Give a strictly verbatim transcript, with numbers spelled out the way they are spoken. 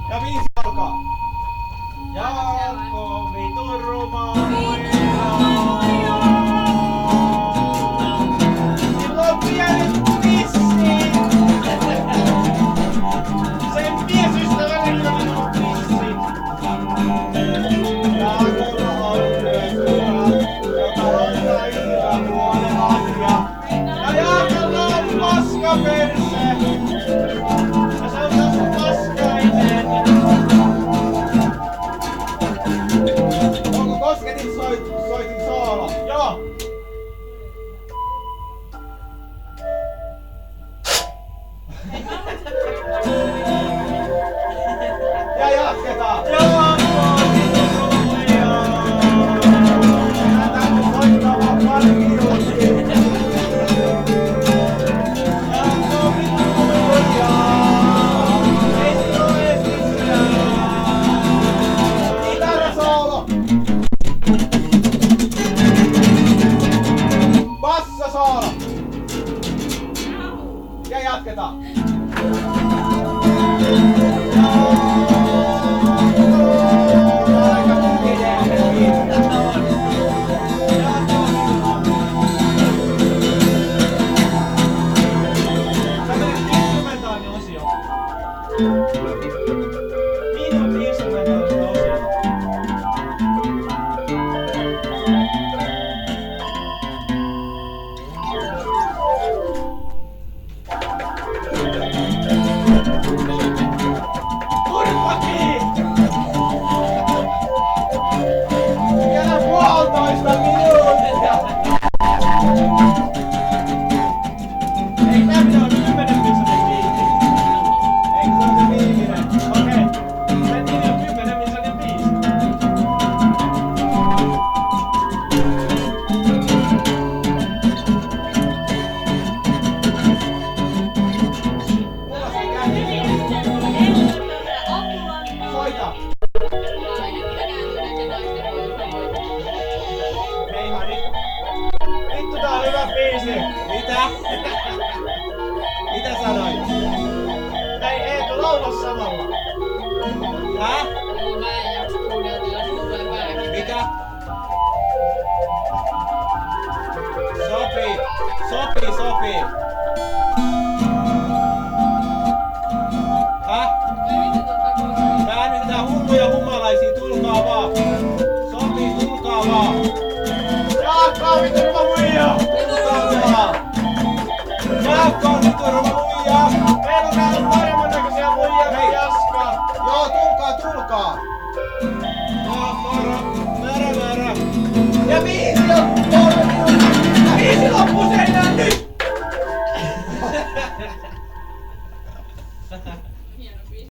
Ja viisi alkaa. Jaakko Viturumaa. Silloin pienet pissi. Sen miesystäväni on minun pissi. Jaakolla on yökyä, joka hoitaa yläpuolen asia. Ja Jaakolla on paskaperse. Ja se on tosi paskainen. Onko kosketin soit, soitin soola? Joo. Ja jatketaan. Jaakko Viturumaa. Tää täytyy soittaa vaan pari minuuttia. Jaakko Viturumaa. Ei se ole sisään. Kitarasoolo. Bassosoolo. Ja jatketaan. Minun instrumentaalista osioon. Kurpaki! Vielä puolitoista minuuttia! Ei tää pitää olla kymmenen minuutin kiinni. Eikö se ole se viimeinen? Okei. Se nimi on kymmenen minuutin biisi. Mulla se käy. Soita! Hei Hani. Vittu tää on hyvä biisi. Mitä? Mitä sanoit? Hei Eetu, laula samalla. Häh? Mitä? Sopii, sopii, sopii. Häh? Käännytään hulluja humalaisia, tulkaa vaan. Sopii, tulkaa vaan. Jaakko Viturumaa muija! Tulkaa vaan. Jaakko Viturumaa muija! Meillä on täällä paremman näköisiä muijia kuin Jaska. Joo, tulkaa, tulkaa. Joo, moro. Mörö, mörö. Ja viisi on kolme minuuttia. Viisi loppu seinään nyt!